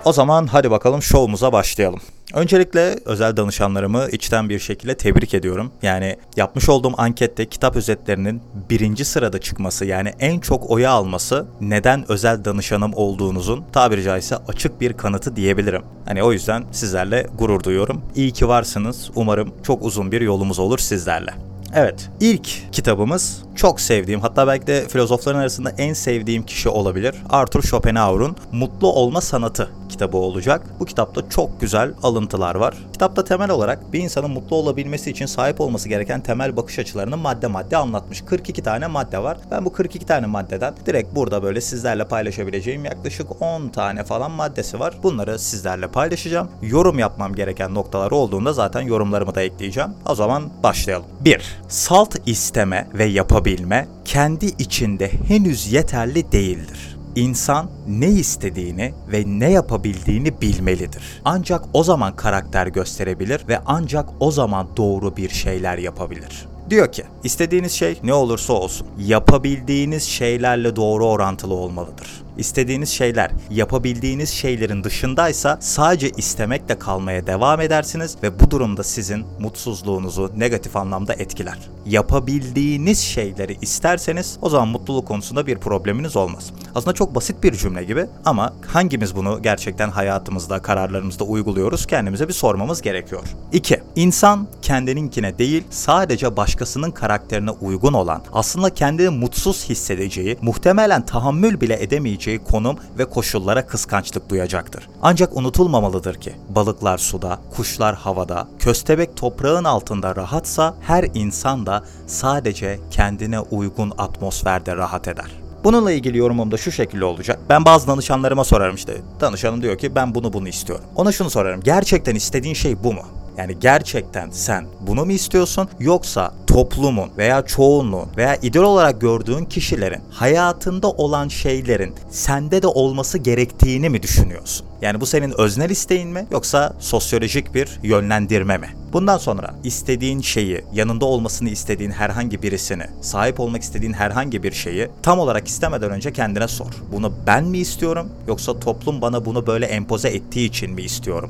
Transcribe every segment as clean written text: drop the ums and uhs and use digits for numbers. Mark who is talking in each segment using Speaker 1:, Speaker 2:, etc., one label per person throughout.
Speaker 1: O zaman hadi bakalım şovumuza başlayalım. Öncelikle özel danışanlarımı içten bir şekilde tebrik ediyorum. Yani yapmış olduğum ankette kitap özetlerinin 1. sırada çıkması, yani en çok oyu alması neden özel danışanım olduğunuzun tabiri caizse açık bir kanıtı diyebilirim. Hani o yüzden sizlerle gurur duyuyorum. İyi ki varsınız. Umarım çok uzun bir yolumuz olur sizlerle. Evet, ilk kitabımız çok sevdiğim, hatta belki de filozofların arasında en sevdiğim kişi olabilir. Arthur Schopenhauer'un Mutlu Olma Sanatı kitabı olacak. Bu kitapta çok güzel alıntılar var. Kitapta temel olarak bir insanın mutlu olabilmesi için sahip olması gereken temel bakış açılarını madde madde anlatmış. 42 tane madde var. Ben bu 42 tane maddeden direkt burada böyle sizlerle paylaşabileceğim yaklaşık 10 tane falan maddesi var. Bunları sizlerle paylaşacağım. Yorum yapmam gereken noktalar olduğunda zaten yorumlarımı da ekleyeceğim. O zaman başlayalım. 1. Salt isteme ve yapabilme kendi içinde henüz yeterli değildir. İnsan ne istediğini ve ne yapabildiğini bilmelidir. Ancak o zaman karakter gösterebilir ve ancak o zaman doğru bir şeyler yapabilir. Diyor ki, istediğiniz şey ne olursa olsun, yapabildiğiniz şeylerle doğru orantılı olmalıdır. İstediğiniz şeyler, yapabildiğiniz şeylerin dışındaysa sadece istemekle kalmaya devam edersiniz ve bu durumda sizin mutsuzluğunuzu negatif anlamda etkiler. Yapabildiğiniz şeyleri isterseniz o zaman mutluluk konusunda bir probleminiz olmaz. Aslında çok basit bir cümle gibi ama hangimiz bunu gerçekten hayatımızda, kararlarımızda uyguluyoruz, kendimize bir sormamız gerekiyor. 2. İnsan kendininkine değil, sadece başkasının karakterine uygun olan, aslında kendini mutsuz hissedeceği, muhtemelen tahammül bile edemeyeceği konum ve koşullara kıskançlık duyacaktır. Ancak unutulmamalıdır ki balıklar suda, kuşlar havada, köstebek toprağın altında rahatsa her insan da sadece kendine uygun atmosferde rahat eder. Bununla ilgili yorumum da şu şekilde olacak. Ben bazı danışanlarıma sorarım işte. Danışanım diyor ki ben bunu istiyorum. Ona şunu sorarım. Gerçekten istediğin şey bu mu? Yani gerçekten sen bunu mu istiyorsun, yoksa toplumun veya çoğunluğun veya ideal olarak gördüğün kişilerin hayatında olan şeylerin sende de olması gerektiğini mi düşünüyorsun? Yani bu senin öznel isteğin mi, yoksa sosyolojik bir yönlendirme mi? Bundan sonra istediğin şeyi, yanında olmasını istediğin herhangi birisini, sahip olmak istediğin herhangi bir şeyi tam olarak istemeden önce kendine sor. Bunu ben mi istiyorum, yoksa toplum bana bunu böyle empoze ettiği için mi istiyorum?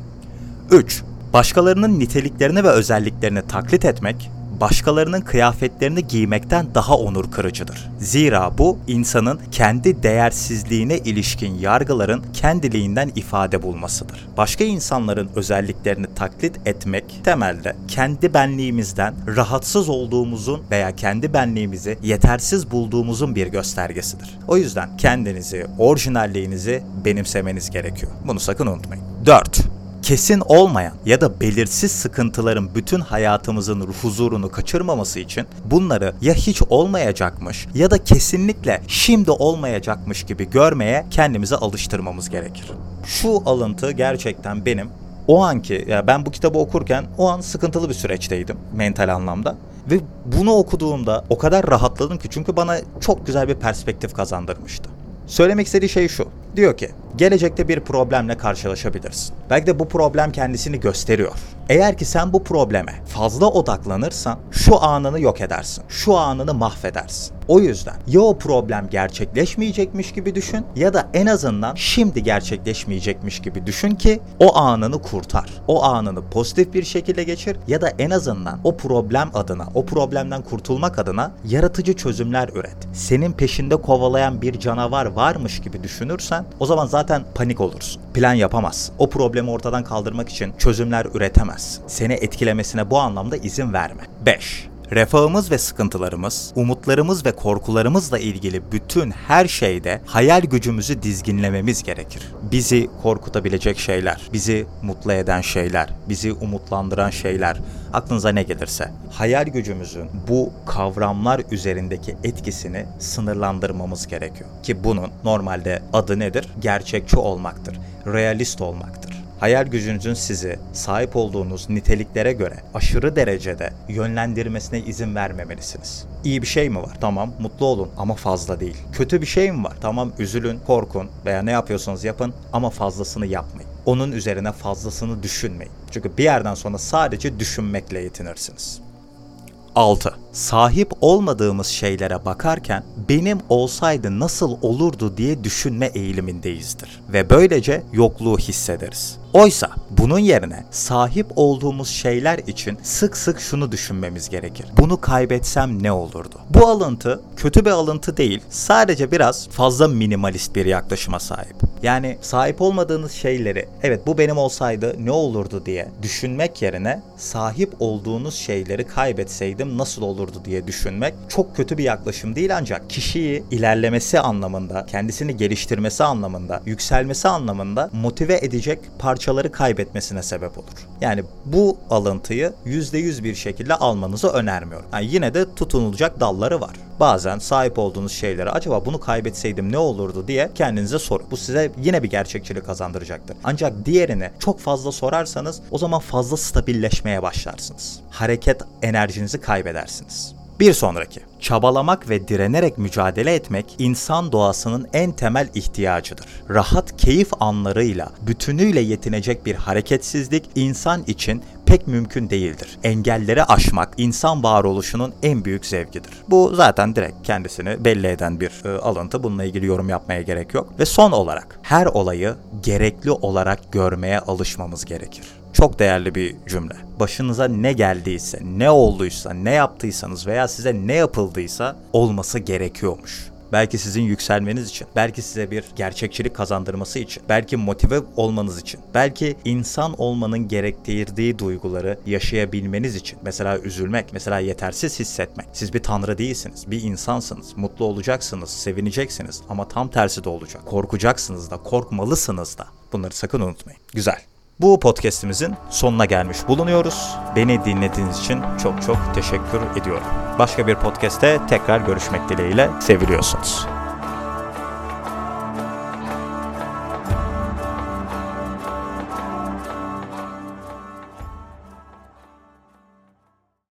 Speaker 1: 3. Başkalarının niteliklerini ve özelliklerini taklit etmek, başkalarının kıyafetlerini giymekten daha onur kırıcıdır. Zira bu, insanın kendi değersizliğine ilişkin yargıların kendiliğinden ifade bulmasıdır. Başka insanların özelliklerini taklit etmek, temelde kendi benliğimizden rahatsız olduğumuzun veya kendi benliğimizi yetersiz bulduğumuzun bir göstergesidir. O yüzden kendinizi, orijinalliğinizi benimsemeniz gerekiyor. Bunu sakın unutmayın. 4. Kesin olmayan ya da belirsiz sıkıntıların bütün hayatımızın huzurunu kaçırmaması için bunları ya hiç olmayacakmış ya da kesinlikle şimdi olmayacakmış gibi görmeye kendimizi alıştırmamız gerekir. Şu alıntı gerçekten benim o anki, ya ben bu kitabı okurken o an sıkıntılı bir süreçteydim mental anlamda. Ve bunu okuduğumda o kadar rahatladım ki, çünkü bana çok güzel bir perspektif kazandırmıştı. Söylemek istediği şey şu. Diyor ki, gelecekte bir problemle karşılaşabilirsin. Belki de bu problem kendisini gösteriyor. Eğer ki sen bu probleme fazla odaklanırsan şu anını yok edersin. Şu anını mahvedersin. O yüzden ya o problem gerçekleşmeyecekmiş gibi düşün ya da en azından şimdi gerçekleşmeyecekmiş gibi düşün ki o anını kurtar. O anını pozitif bir şekilde geçir ya da en azından o problem adına, o problemden kurtulmak adına yaratıcı çözümler üret. Senin peşinde kovalayan bir canavar varmış gibi düşünürsen o zaman zaten panik olursun. Plan yapamazsın. O problemi ortadan kaldırmak için çözümler üretemezsin. Seni etkilemesine bu anlamda izin verme. 5. Refahımız ve sıkıntılarımız, umutlarımız ve korkularımızla ilgili bütün her şeyde hayal gücümüzü dizginlememiz gerekir. Bizi korkutabilecek şeyler, bizi mutlu eden şeyler, bizi umutlandıran şeyler, aklınıza ne gelirse. Hayal gücümüzün bu kavramlar üzerindeki etkisini sınırlandırmamız gerekiyor. Ki bunun normalde adı nedir? Gerçekçi olmaktır, realist olmaktır. Hayal gücünüzün sizi sahip olduğunuz niteliklere göre aşırı derecede yönlendirmesine izin vermemelisiniz. İyi bir şey mi var? Tamam, mutlu olun ama fazla değil. Kötü bir şey mi var? Tamam, üzülün, korkun veya ne yapıyorsanız yapın ama fazlasını yapmayın. Onun üzerine fazlasını düşünmeyin. Çünkü bir yerden sonra sadece düşünmekle yetinirsiniz. 6. sahip olmadığımız şeylere bakarken benim olsaydı nasıl olurdu diye düşünme eğilimindeyizdir. Ve böylece yokluğu hissederiz. Oysa bunun yerine sahip olduğumuz şeyler için sık sık şunu düşünmemiz gerekir. Bunu kaybetsem ne olurdu? Bu alıntı kötü bir alıntı değil, sadece biraz fazla minimalist bir yaklaşıma sahip. Yani sahip olmadığınız şeyleri, evet bu benim olsaydı ne olurdu diye düşünmek yerine sahip olduğunuz şeyleri kaybetseydim nasıl olurdu diye düşünmek çok kötü bir yaklaşım değil, ancak kişiyi ilerlemesi anlamında, kendisini geliştirmesi anlamında, yükselmesi anlamında motive edecek parçaları kaybetmesine sebep olur. Yani bu alıntıyı %100 bir şekilde almanızı önermiyorum. Yani yine de tutunulacak dalları var. Bazen sahip olduğunuz şeyleri acaba bunu kaybetseydim ne olurdu diye kendinize sorun. Bu size yine bir gerçekçilik kazandıracaktır. Ancak diğerini çok fazla sorarsanız o zaman fazla stabilleşmeye başlarsınız. Hareket enerjinizi kaybedersiniz. Bir sonraki, çabalamak ve direnerek mücadele etmek insan doğasının en temel ihtiyacıdır. Rahat keyif anlarıyla bütünüyle yetinecek bir hareketsizlik insan için pek mümkün değildir. Engelleri aşmak insan varoluşunun en büyük zevkidir. Bu zaten direkt kendisini belli eden bir alıntı. Bununla ilgili yorum yapmaya gerek yok. Ve son olarak her olayı gerekli olarak görmeye alışmamız gerekir. Çok değerli bir cümle. Başınıza ne geldiyse, ne olduysa, ne yaptıysanız veya size ne yapıldıysa olması gerekiyormuş. Belki sizin yükselmeniz için, belki size bir gerçekçilik kazandırması için, belki motive olmanız için, belki insan olmanın gerektirdiği duyguları yaşayabilmeniz için. Mesela üzülmek, mesela yetersiz hissetmek. Siz bir tanrı değilsiniz, bir insansınız. Mutlu olacaksınız, sevineceksiniz ama tam tersi de olacak. Korkacaksınız da, korkmalısınız da. Bunları sakın unutmayın. Güzel. Bu podcast'imizin sonuna gelmiş bulunuyoruz. Beni dinlediğiniz için çok çok teşekkür ediyorum. Başka bir podcast'te tekrar görüşmek dileğiyle, seviliyorsunuz.